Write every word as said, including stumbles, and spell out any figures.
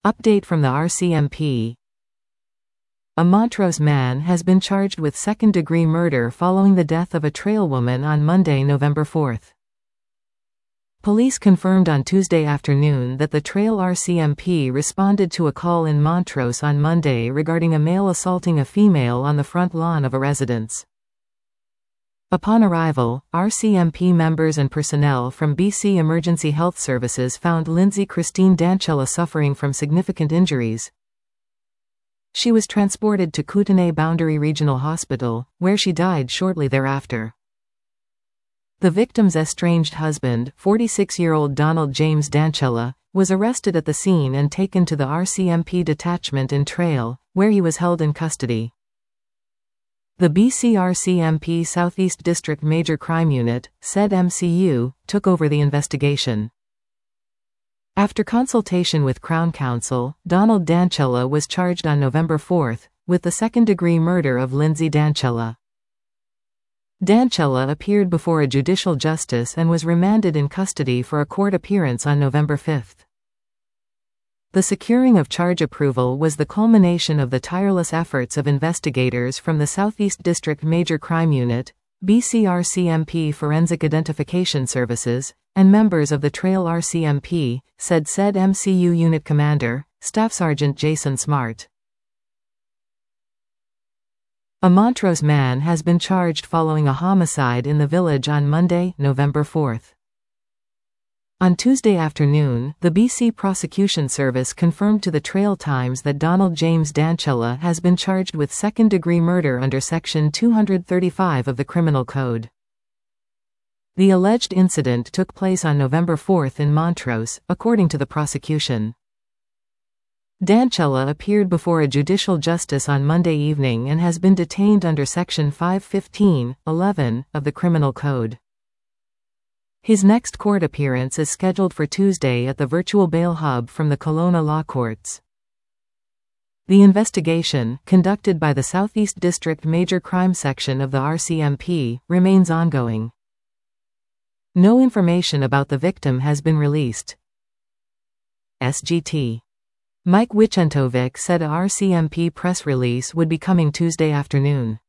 Update from the R C M P. A Montrose man has been charged with second-degree murder following the death of a trail woman on Monday, November fourth. Police confirmed on Tuesday afternoon that the Trail R C M P responded to a call in Montrose on Monday regarding a male assaulting a female on the front lawn of a residence. Upon arrival, R C M P members and personnel from B C Emergency Health Services found Lindsay Christine Dancella suffering from significant injuries. She was transported to Kootenay Boundary Regional Hospital, where she died shortly thereafter. The victim's estranged husband, forty-six-year-old Donald James Dancella, was arrested at the scene and taken to the R C M P detachment in Trail, where he was held in custody. The B C R C M P Southeast District Major Crime Unit, S E D M C U, took over the investigation. After consultation with Crown Counsel, Donald Dancella was charged on November fourth, with the second-degree murder of Lindsay Dancella. Dancella appeared before a judicial justice and was remanded in custody for a court appearance on November fifth. The securing of charge approval was the culmination of the tireless efforts of investigators from the Southeast District Major Crime Unit, B C R C M P Forensic Identification Services, and members of the Trail R C M P, said S E D M C U Unit Commander, Staff Sergeant Jason Smart. A Montrose man has been charged following a homicide in the village on Monday, November fourth. On Tuesday afternoon, the B C Prosecution Service confirmed to the Trail Times that Donald James Dancella has been charged with second-degree murder under Section two thirty-five of the Criminal Code. The alleged incident took place on November fourth in Montrose, according to the prosecution. Dancella appeared before a judicial justice on Monday evening and has been detained under Section five fifteen eleven of the Criminal Code. His next court appearance is scheduled for Tuesday at the virtual bail hub from the Kelowna Law Courts. The investigation, conducted by the Southeast District Major Crime Section of the R C M P, remains ongoing. No information about the victim has been released. S G T. Mike Wichentovic said a R C M P press release would be coming Tuesday afternoon.